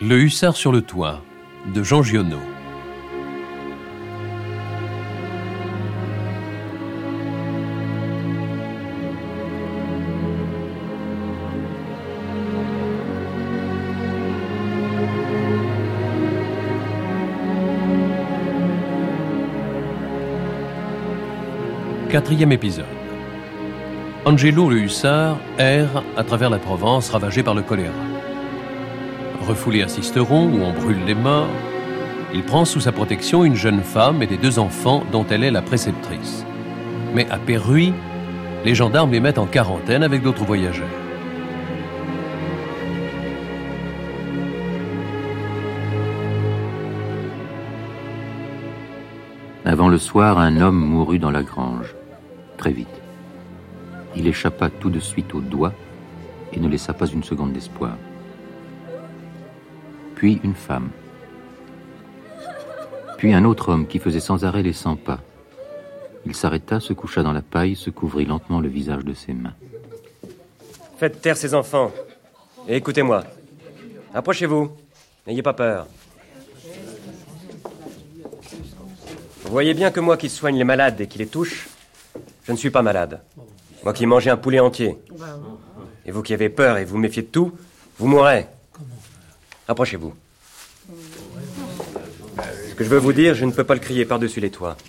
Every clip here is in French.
Le hussard sur le toit, de Jean Giono. Quatrième épisode. Angelo le hussard erre à travers la Provence ravagée par le choléra. Refoulé à Sisteron, où on brûle les morts, il prend sous sa protection une jeune femme et des 2 enfants dont elle est la préceptrice. Mais à Perruy, les gendarmes les mettent en quarantaine avec d'autres voyageurs. Avant le soir, un homme mourut dans la grange, très vite. Il échappa tout de suite aux doigts et ne laissa pas une seconde d'espoir. Puis une femme. Puis un autre homme qui faisait sans arrêt les 100 pas. Il s'arrêta, se coucha dans la paille, se couvrit lentement le visage de ses mains. Faites taire ces enfants et écoutez-moi. Approchez-vous, n'ayez pas peur. Vous voyez bien que moi qui soigne les malades et qui les touche, je ne suis pas malade. Moi qui ai mangé un poulet entier. Et vous qui avez peur et vous méfiez de tout, vous mourrez. Approchez-vous. Ce que je veux vous dire, je ne peux pas le crier par-dessus les toits.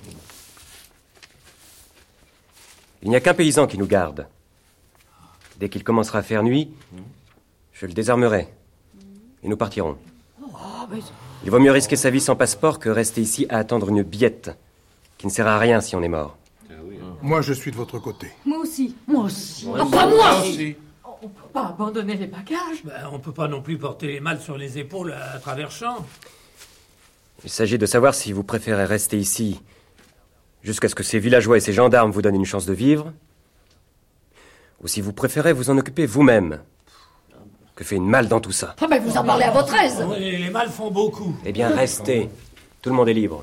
Il n'y a qu'un paysan qui nous garde. Dès qu'il commencera à faire nuit, je le désarmerai. Et nous partirons. Il vaut mieux risquer sa vie sans passeport que rester ici à attendre une billette qui ne sert à rien si on est mort. Moi, je suis de votre côté. Moi aussi. Moi aussi. Pas moi aussi. On peut pas abandonner les bagages. On peut pas non plus porter les malles sur les épaules à travers champs. Il s'agit de savoir si vous préférez rester ici jusqu'à ce que ces villageois et ces gendarmes vous donnent une chance de vivre, ou si vous préférez vous en occuper vous-même. Que fait une malle dans tout ça? Ah ben vous en parlez à votre aise. Oui, les malles font beaucoup. Eh bien, restez. Tout le monde est libre.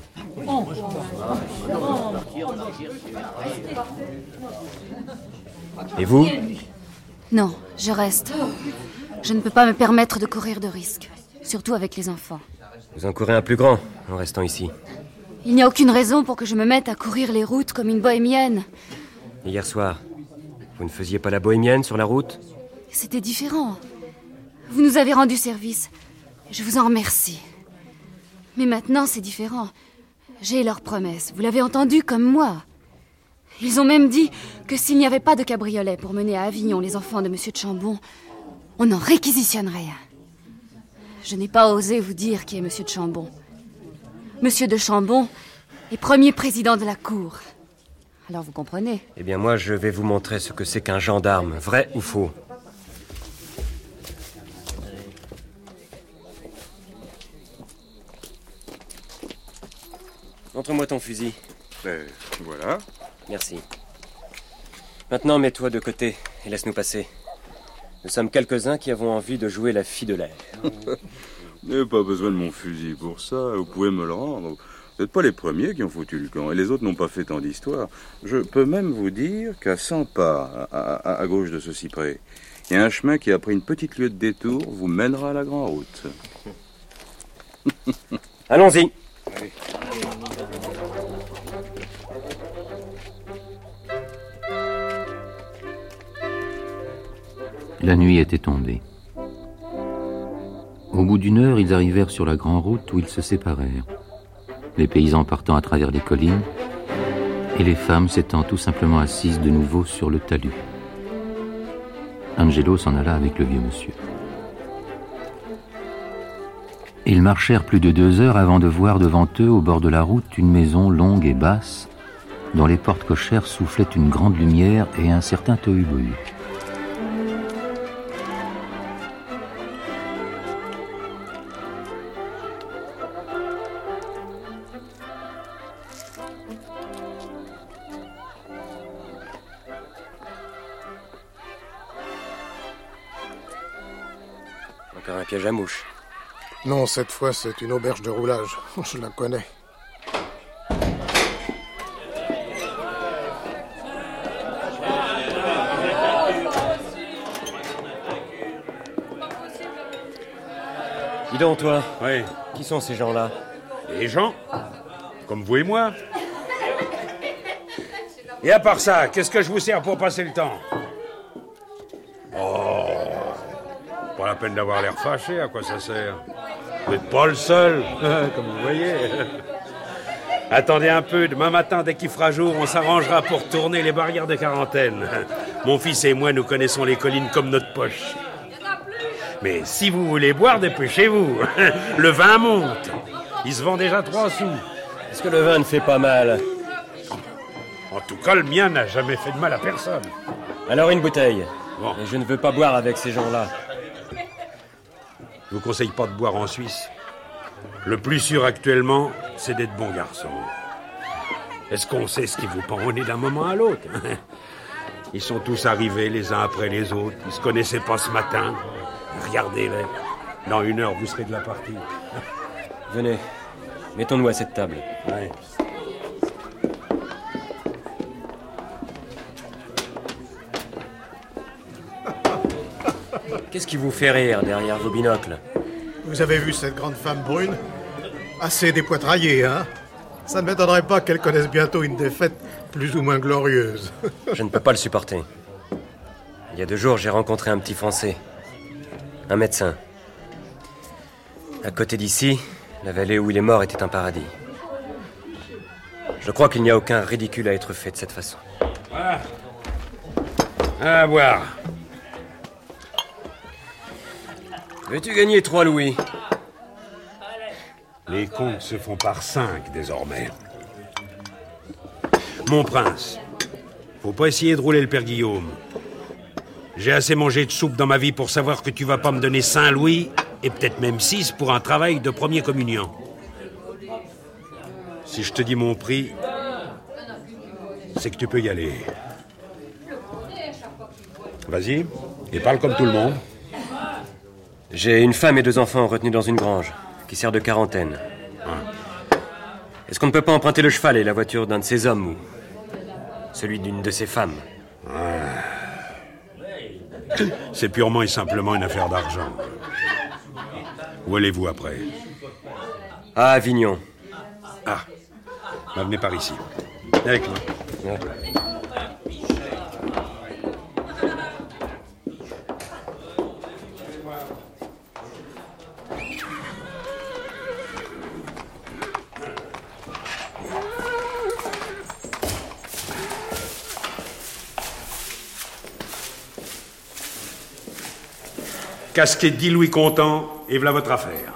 Et vous? Non, je reste. Je ne peux pas me permettre de courir de risques, surtout avec les enfants. Vous en courez un plus grand en restant ici. Il n'y a aucune raison pour que je me mette à courir les routes comme une bohémienne. Hier soir, vous ne faisiez pas la bohémienne sur la route? C'était différent. Vous nous avez rendu service. Je vous en remercie. Mais maintenant, c'est différent. J'ai leur promesse. Vous l'avez entendu comme moi. Ils ont même dit que s'il n'y avait pas de cabriolet pour mener à Avignon les enfants de Monsieur de Chambon, on en réquisitionnerait un. Je n'ai pas osé vous dire qui est Monsieur de Chambon. Monsieur de Chambon est premier président de la cour. Alors vous comprenez. Eh bien moi, je vais vous montrer ce que c'est qu'un gendarme, vrai ou faux. Montre-moi ton fusil. Voilà. Merci. Maintenant, mets-toi de côté et laisse-nous passer. Nous sommes quelques-uns qui avons envie de jouer la fille de l'air. Vous n'avez pas besoin de mon fusil pour ça, vous pouvez me le rendre. Vous n'êtes pas les premiers qui ont foutu le camp, et les autres n'ont pas fait tant d'histoire. Je peux même vous dire qu'à 100 pas, à gauche de ce cyprès, il y a un chemin qui, après une petite lieue de détour, vous mènera à la grande route. Allons-y. Allez. La nuit était tombée. Au bout d'une heure, ils arrivèrent sur la grande route où ils se séparèrent. Les paysans partant à travers les collines et les femmes s'étant tout simplement assises de nouveau sur le talus. Angelo s'en alla avec le vieux monsieur. Ils marchèrent plus de 2 heures avant de voir devant eux, au bord de la route, une maison longue et basse, dont les portes cochères soufflaient une grande lumière et un certain tohu-bohu. Encore un piège à mouche. Non, cette fois, c'est une auberge de roulage. Je la connais. Dis donc, toi, Oui. qui sont ces gens-là? Les gens, comme vous et moi. Et à part ça, qu'est-ce que je vous sers pour passer le temps? Oh, pas la peine d'avoir l'air fâché, à quoi ça sert? Vous n'êtes pas le seul, comme vous voyez. Attendez un peu, demain matin, dès qu'il fera jour, on s'arrangera pour tourner les barrières de quarantaine. Mon fils et moi, nous connaissons les collines comme notre poche. Mais si vous voulez boire, dépêchez-vous. Le vin monte. Il se vend déjà 3 sous. Est-ce que le vin ne fait pas mal? En tout cas, le mien n'a jamais fait de mal à personne. Alors une bouteille. Bon. Et je ne veux pas boire avec ces gens-là. Je vous conseille pas de boire en Suisse. Le plus sûr actuellement, c'est d'être bon garçon. Est-ce qu'on sait ce qui vous pend au nez d'un moment à l'autre? Ils sont tous arrivés les uns après les autres. Ils se connaissaient pas ce matin. Regardez-les. Dans 1 heure, vous serez de la partie. Venez, mettons-nous à cette table. Ouais. Qu'est-ce qui vous fait rire derrière vos binocles? Vous avez vu cette grande femme brune? Assez dépoitraillée, hein? Ça ne m'étonnerait pas qu'elle connaisse bientôt une défaite plus ou moins glorieuse. Je ne peux pas le supporter. Il y a 2 jours, j'ai rencontré un petit Français. Un médecin. À côté d'ici, la vallée où il est mort était un paradis. Je crois qu'il n'y a aucun ridicule à être fait de cette façon. Voilà. À boire. Veux-tu gagner 3 louis? Les comptes se font par 5 désormais. Mon prince, faut pas essayer de rouler le père Guillaume. J'ai assez mangé de soupe dans ma vie pour savoir que tu vas pas me donner 5 louis et peut-être même 6 pour un travail de première communion. Si je te dis mon prix, c'est que tu peux y aller. Vas-y, et parle comme tout le monde. J'ai une femme et 2 enfants retenus dans une grange, qui sert de quarantaine. Est-ce qu'on ne peut pas emprunter le cheval et la voiture d'un de ces hommes, ou celui d'une de ces femmes? C'est purement et simplement une affaire d'argent. Où allez-vous après? À Avignon. Ah, bah venez par ici. Avec moi. Ouais. Casquez 10 louis comptant, et voilà votre affaire.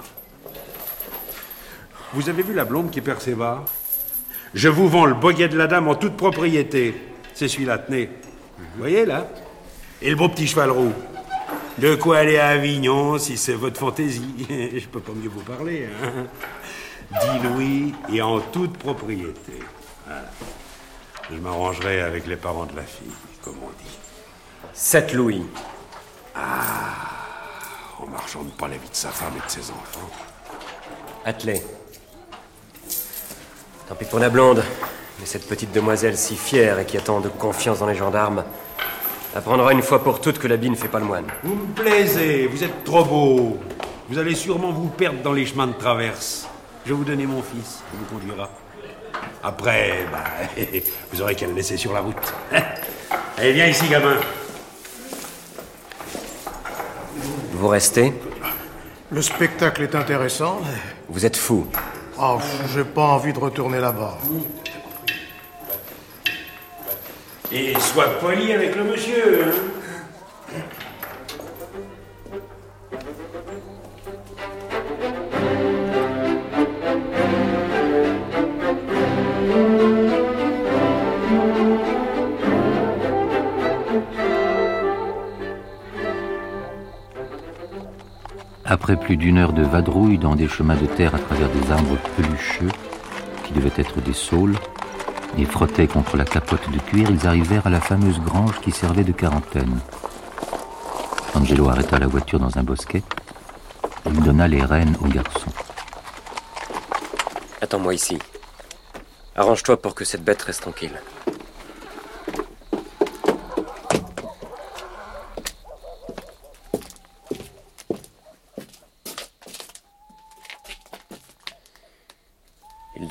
Vous avez vu la blonde qui perd ses bas? Je vous vends le boguet de la dame en toute propriété. C'est celui-là, tenez. Vous voyez, là? Et le beau petit cheval roux. De quoi aller à Avignon, si c'est votre fantaisie. Je peux pas mieux vous parler, hein? 10 louis, et en toute propriété. Voilà. Je m'arrangerai avec les parents de la fille, comme on dit. 7 louis. On marchande pas la vie de sa femme et de ses enfants. Attelé. Tant pis pour la blonde, mais cette petite demoiselle si fière et qui a tant de confiance dans les gendarmes apprendra une fois pour toutes que l'habit ne fait pas le moine. Vous me plaisez, vous êtes trop beau. Vous allez sûrement vous perdre dans les chemins de traverse. Je vais vous donner mon fils, il vous conduira. Après, vous aurez qu'à le laisser sur la route. Allez, viens ici, gamin. Vous restez? Le spectacle est intéressant. Vous êtes fou. Oh, j'ai pas envie de retourner là-bas. Et sois poli avec le monsieur, hein. Après plus d'1 heure de vadrouille dans des chemins de terre à travers des arbres pelucheux, qui devaient être des saules, et frottaient contre la capote de cuir, ils arrivèrent à la fameuse grange qui servait de quarantaine. Angelo arrêta la voiture dans un bosquet et il donna les rênes au garçon. Attends-moi ici. Arrange-toi pour que cette bête reste tranquille.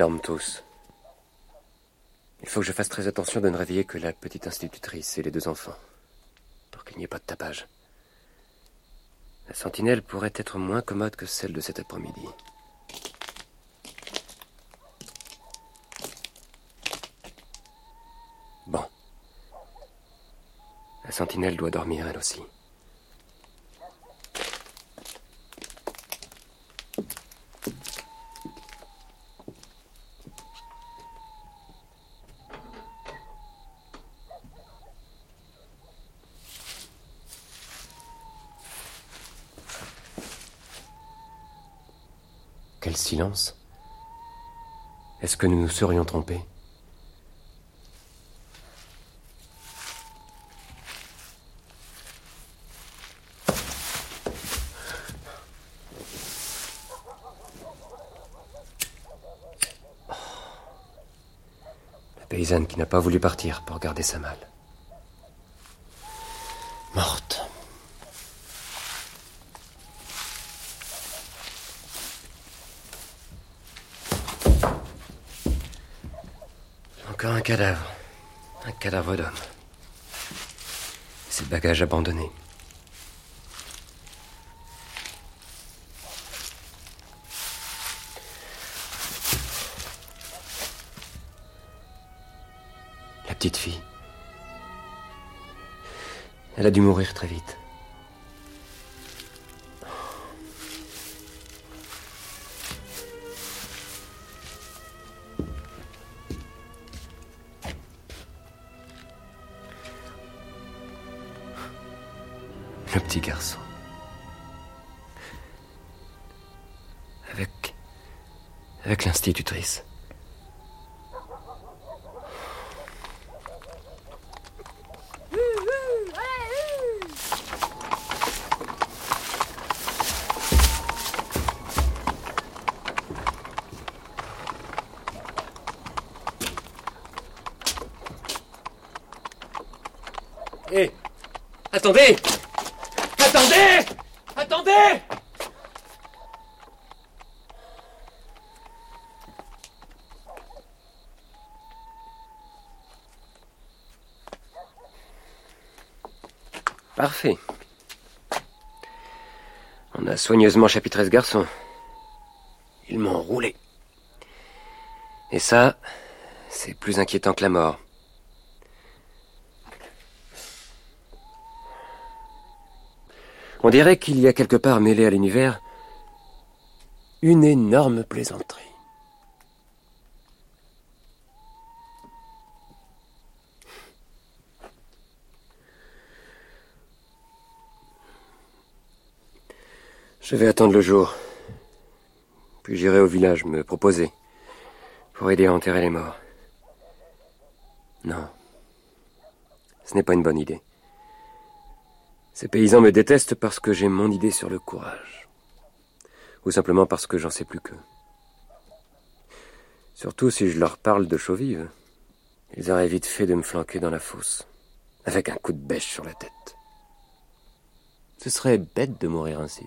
dorment tous. Il faut que je fasse très attention de ne réveiller que la petite institutrice et les 2 enfants, pour qu'il n'y ait pas de tapage. La sentinelle pourrait être moins commode que celle de cet après-midi. Bon. La sentinelle doit dormir, elle aussi. Quel silence! Est-ce que nous nous serions trompés? La paysanne qui n'a pas voulu partir pour garder sa malle. Morte. Encore un cadavre d'homme. Ses bagages abandonnés. La petite fille. Elle a dû mourir très vite. Le petit garçon. Avec l'institutrice. Hé! Attendez! Attendez! Attendez! Parfait. On a soigneusement chapitré ce garçon. Ils m'ont roulé. Et ça, c'est plus inquiétant que la mort. On dirait qu'il y a quelque part mêlé à l'univers une énorme plaisanterie. Je vais attendre le jour. Puis j'irai au village me proposer pour aider à enterrer les morts. Non, ce n'est pas une bonne idée. Ces paysans me détestent parce que j'ai mon idée sur le courage. Ou simplement parce que j'en sais plus qu'eux. Surtout si je leur parle de chaux-vive. Ils auraient vite fait de me flanquer dans la fosse, avec un coup de bêche sur la tête. Ce serait bête de mourir ainsi.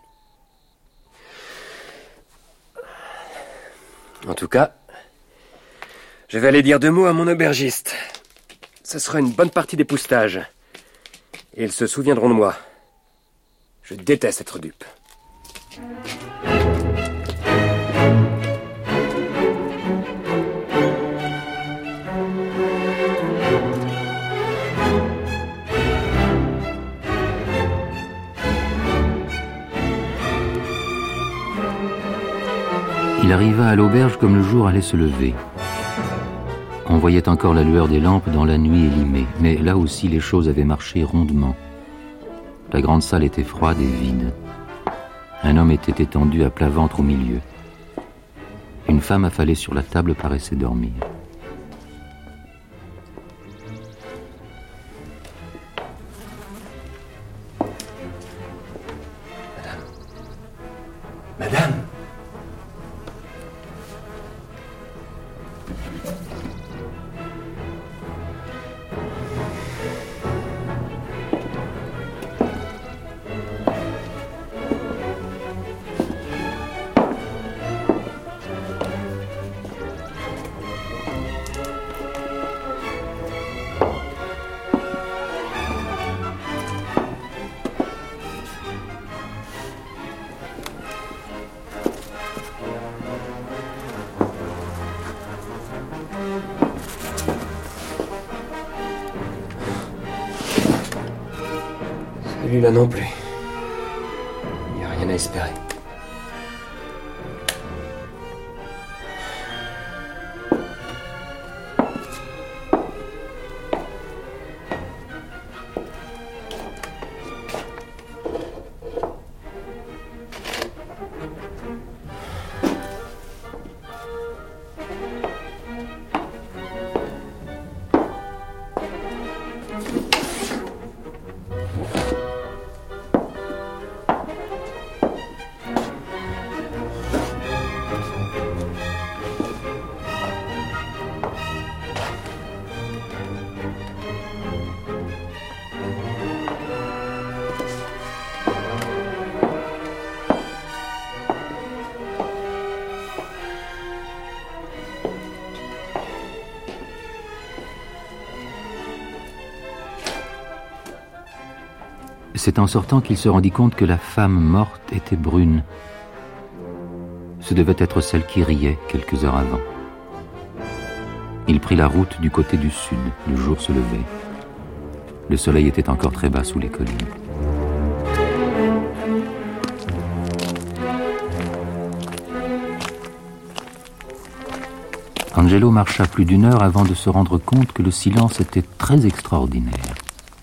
En tout cas, je vais aller dire 2 mots à mon aubergiste. Ce sera une bonne partie d'époustage. Et ils se souviendront de moi. Je déteste être dupe. Il arriva à l'auberge comme le jour allait se lever. On voyait encore la lueur des lampes dans la nuit élimée, mais là aussi les choses avaient marché rondement. La grande salle était froide et vide. Un homme était étendu à plat ventre au milieu. Une femme affalée sur la table paraissait dormir. Madame! Celui-là non plus. Il n'y a rien à espérer. C'est en sortant qu'il se rendit compte que la femme morte était brune. Ce devait être celle qui riait quelques heures avant. Il prit la route du côté du sud. Le jour se levait. Le soleil était encore très bas sous les collines. Angelo marcha plus d'une heure avant de se rendre compte que le silence était très extraordinaire.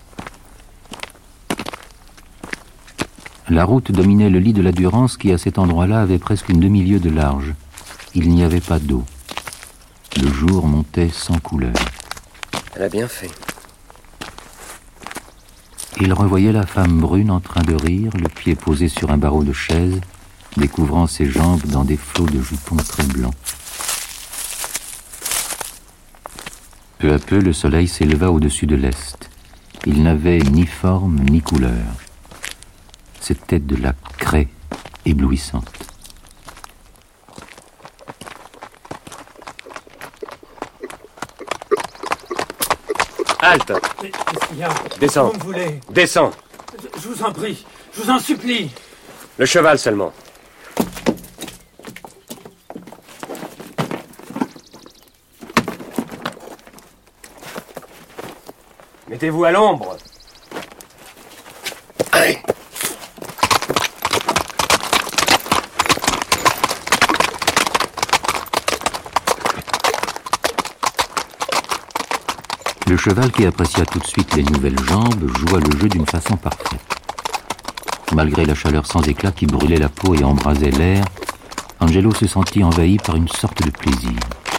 La route dominait le lit de la Durance qui, à cet endroit-là, avait presque une demi-lieue de large. Il n'y avait pas d'eau. Le jour montait sans couleur. Elle a bien fait. Il revoyait la femme brune en train de rire, le pied posé sur un barreau de chaise, découvrant ses jambes dans des flots de jupons très blancs. Peu à peu, le soleil s'éleva au-dessus de l'est. Il n'avait ni forme ni couleur. C'était de la craie éblouissante. Halte! Qu'est-ce qu'il y a? Descends. Vous me voulez? Descends. Je vous en prie, je vous en supplie. Le cheval seulement. Mettez-vous à l'ombre. Allez. Le cheval, qui apprécia tout de suite les nouvelles jambes, joua le jeu d'une façon parfaite. Malgré la chaleur sans éclat qui brûlait la peau et embrasait l'air, Angelo se sentit envahi par une sorte de plaisir.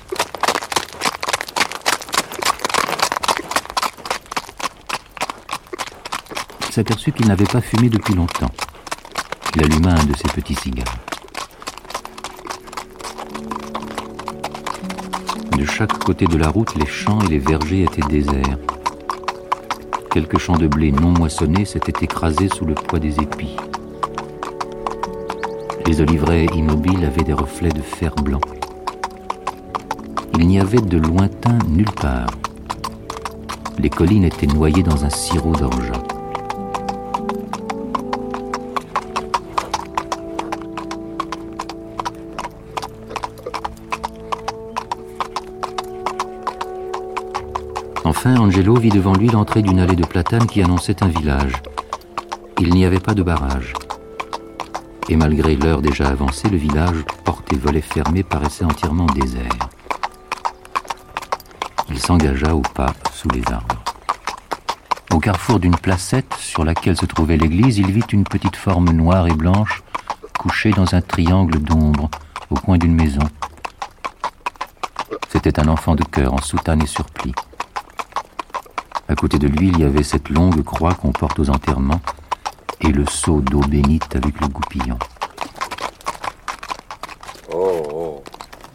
Il s'aperçut qu'il n'avait pas fumé depuis longtemps. Il alluma un de ses petits cigares. De chaque côté de la route, les champs et les vergers étaient déserts. Quelques champs de blé non moissonnés s'étaient écrasés sous le poids des épis. Les oliveraies immobiles avaient des reflets de fer blanc. Il n'y avait de lointain nulle part. Les collines étaient noyées dans un sirop d'orgeat. Enfin, Angelo vit devant lui l'entrée d'une allée de platanes qui annonçait un village. Il n'y avait pas de barrage. Et malgré l'heure déjà avancée, le village, portes et volets fermés, paraissait entièrement désert. Il s'engagea au pas sous les arbres. Au carrefour d'une placette sur laquelle se trouvait l'église, il vit une petite forme noire et blanche couchée dans un triangle d'ombre au coin d'une maison. C'était un enfant de chœur en soutane et surplis. À côté de lui, il y avait cette longue croix qu'on porte aux enterrements et le seau d'eau bénite avec le goupillon. Oh, oh.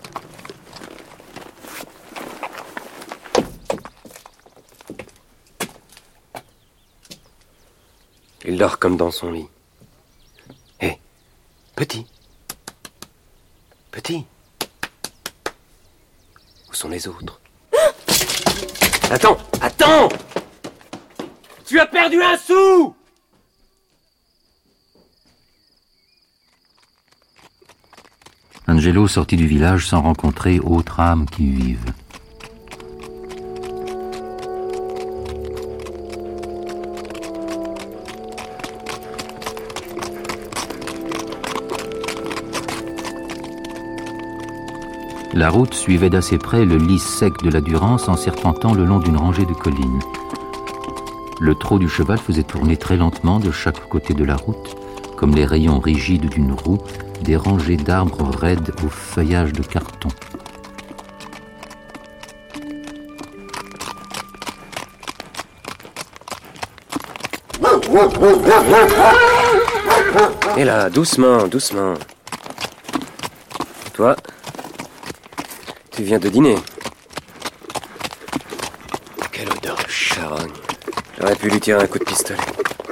Il dort comme dans son lit. Hé, petit. Petit. Où sont les autres? Attends, attends! Tu as perdu un sou! Angelo sortit du village sans rencontrer autre âme qui vive. La route suivait d'assez près le lit sec de la Durance en serpentant le long d'une rangée de collines. Le trot du cheval faisait tourner très lentement de chaque côté de la route, comme les rayons rigides d'une roue, des rangées d'arbres raides au feuillage de carton. Et là, doucement, doucement. Toi, tu viens de dîner. Quelle odeur de charogne. J'aurais pu lui tirer un coup de pistolet.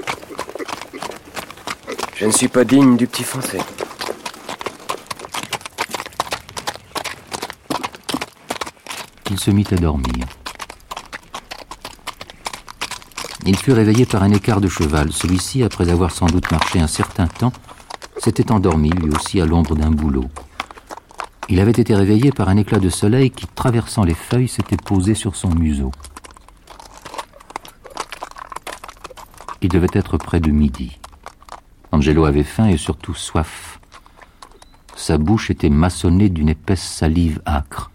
Je ne suis pas digne du petit français. Il se mit à dormir. Il fut réveillé par un écart de cheval. Celui-ci, après avoir sans doute marché un certain temps, s'était endormi lui aussi à l'ombre d'un bouleau. Il avait été réveillé par un éclat de soleil qui, traversant les feuilles, s'était posé sur son museau. Il devait être près de midi. Angelo avait faim et surtout soif. Sa bouche était maçonnée d'une épaisse salive âcre.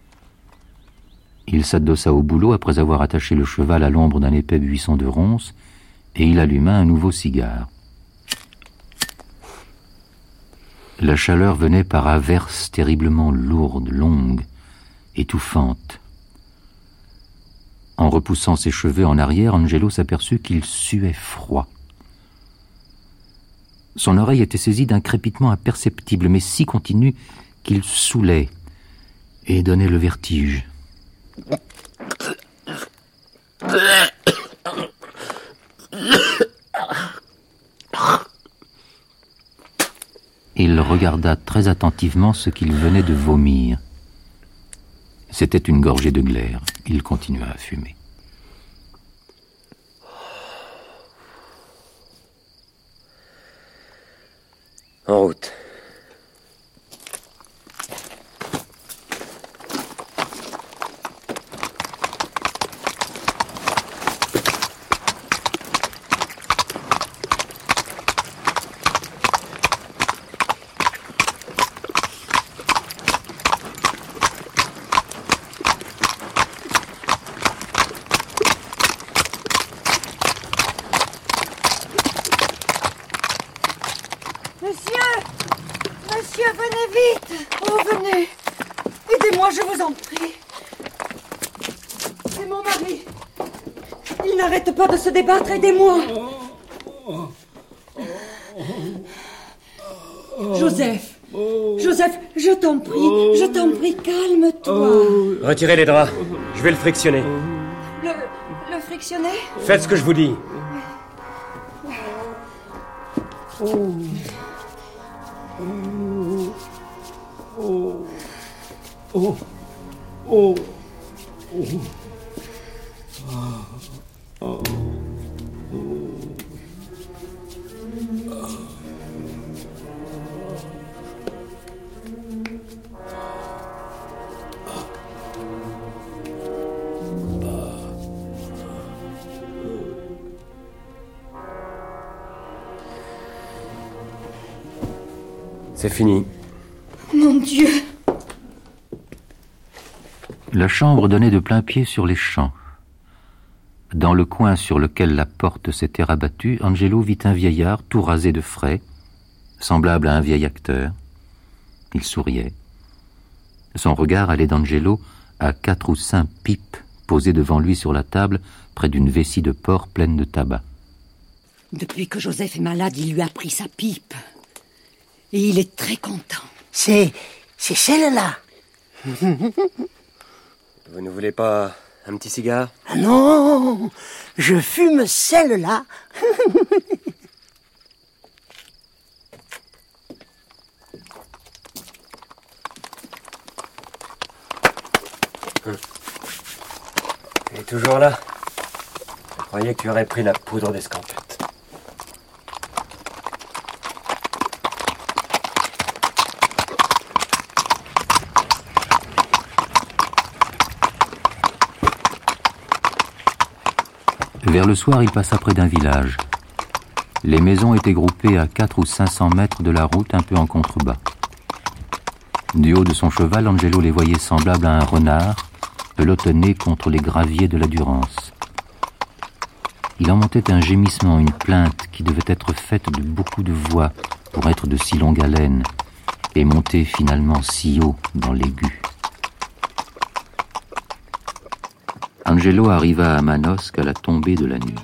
Il s'adossa au bouleau après avoir attaché le cheval à l'ombre d'un épais buisson de ronces et il alluma un nouveau cigare. La chaleur venait par averses terriblement lourdes, longues, étouffantes. En repoussant ses cheveux en arrière, Angelo s'aperçut qu'il suait froid. Son oreille était saisie d'un crépitement imperceptible, mais si continu qu'il saoulait et donnait le vertige. Il regarda très attentivement ce qu'il venait de vomir. C'était une gorgée de glaire. Il continua à fumer. En route. Monsieur, venez vite. Oh, venez. Aidez-moi, je vous en prie. C'est mon mari. Il n'arrête pas de se débattre, aidez-moi. Joseph, je t'en prie, calme-toi. Retirez les draps, je vais le frictionner. Le frictionner? Faites ce que je vous dis. C'est fini. Mon Dieu! La chambre donnait de plein pied sur les champs. Dans le coin sur lequel la porte s'était rabattue, Angelo vit un vieillard tout rasé de frais, semblable à un vieil acteur. Il souriait. Son regard allait d'Angelo à 4 ou 5 pipes posées devant lui sur la table, près d'une vessie de porc pleine de tabac. Depuis que Joseph est malade, il lui a pris sa pipe. Et il est très content. C'est celle-là. Vous ne voulez pas un petit cigare? Ah non, je fume celle-là. Elle est toujours là. Je croyais que tu aurais pris la poudre d'escampette. Vers le soir, il passa près d'un village. Les maisons étaient groupées à 400 ou 500 mètres de la route, un peu en contrebas. Du haut de son cheval, Angelo les voyait semblables à un renard, pelotonné contre les graviers de la Durance. Il en montait un gémissement, une plainte qui devait être faite de beaucoup de voix pour être de si longue haleine et monter finalement si haut dans l'aigu. Angelo arriva à Manosque à la tombée de la nuit.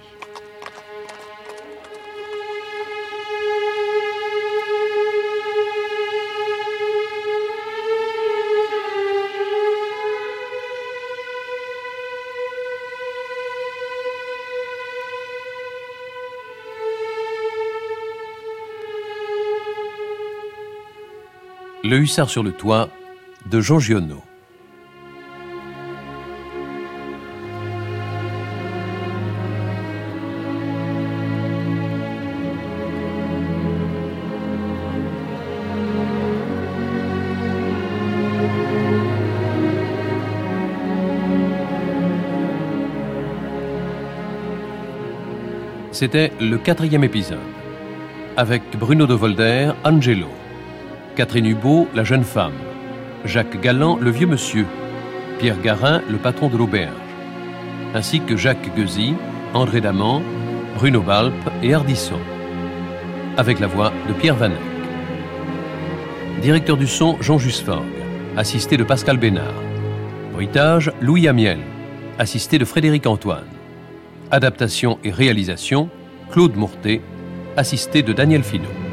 Le hussard sur le toit de Jean Giono. C'était le 4e épisode, avec Bruno de Volder, Angelo, Catherine Hubot, la jeune femme, Jacques Galland, le vieux monsieur, Pierre Garin, le patron de l'auberge, ainsi que Jacques Guezy, André Damant, Bruno Balpe et Ardisson, avec la voix de Pierre Vanek. Directeur du son, Jean Jusforgue, assisté de Pascal Bénard. Bruitage, Louis Amiel, assisté de Frédéric Antoine. Adaptation et réalisation, Claude Mourtet, assisté de Daniel Finot.